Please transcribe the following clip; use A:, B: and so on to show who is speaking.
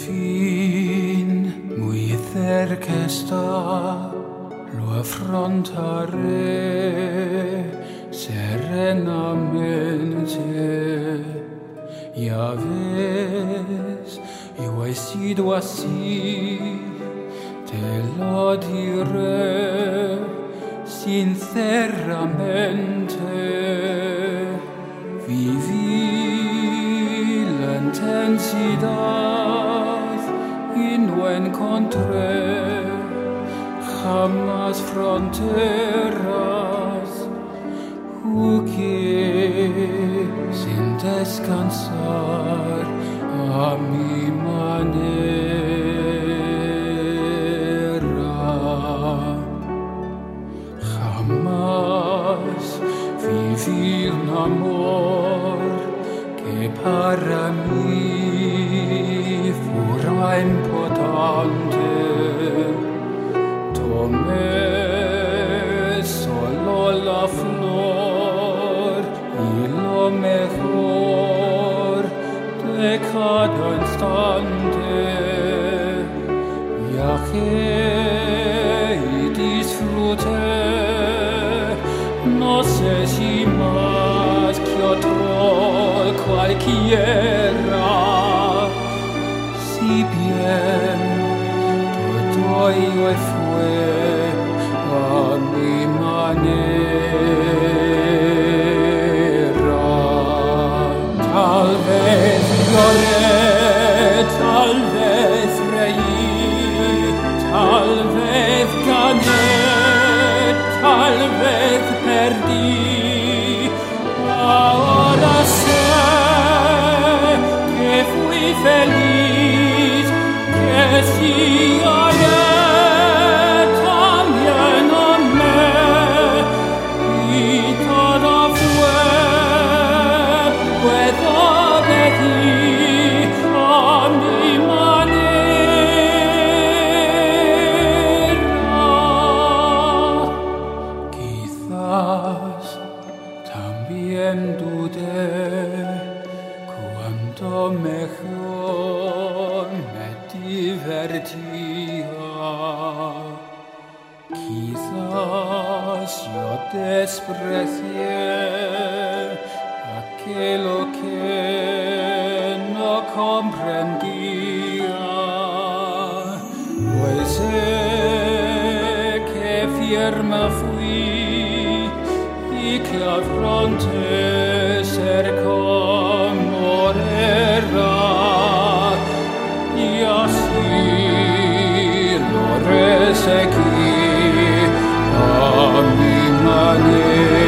A: fin muy cerca está, lo afrontaré serenamente. Ya ves, yo he sido así, te lo diré sinceramente. Viví la intensidad y no encontré jamás fronteras. Jugué sin descansar a mi manera. Jamás viví un amor que para mí fuera importante. Tomé solo la flor y lo mejor de cada instante. Viajé y disfruté, no sé si más que otro cualquiera. Si bien todo ello fue a mi manera. Tal vez lloré, tal vez reí, tal vez gané, tal vez perdí. Ahora sé que fui feliz, que si ayer también amé, y todo fue, puedo decir, a mi manera. Quizás también dudé cuánto mejor me divertía. Quizás yo desprecié aquello que no comprendía, pues sé que firme fui y que afronté ser como era, y así lo reseguí a mi manera.